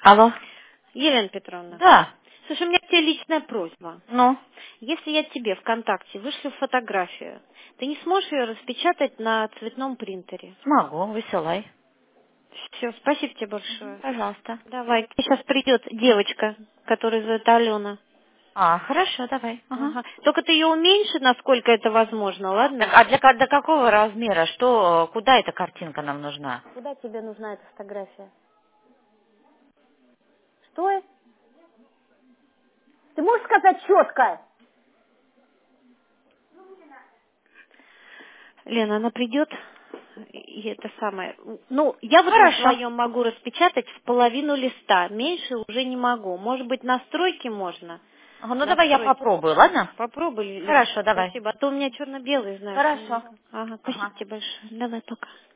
Алло. Елена Петровна, Да. слушай, у меня к тебе личная просьба. Ну, Если я тебе ВКонтакте вышлю фотографию, ты не сможешь ее распечатать на цветном принтере? смогу, высылай. Все, спасибо тебе большое. Пожалуйста. Давай, сейчас придет девочка, которая зовут Алена. Хорошо, давай. Ага. Ага. Только ты ее уменьши, насколько это возможно, Так, ладно? а до какого размера? Что, куда эта картинка нам нужна? Куда тебе нужна эта фотография? Что? Ты можешь сказать четко? Лена, она придет, и это самое. Ну, я вот на Хорошо. своем могу распечатать в половину листа, меньше уже не могу. Может быть, настройки можно? Ага, ну давай я Настройки. попробую, ладно? Попробуй, Лен. Хорошо, давай. Спасибо. А то у меня черно-белый, знаешь. Хорошо. Ага, спасибо Ага. тебе большое. Давай, пока.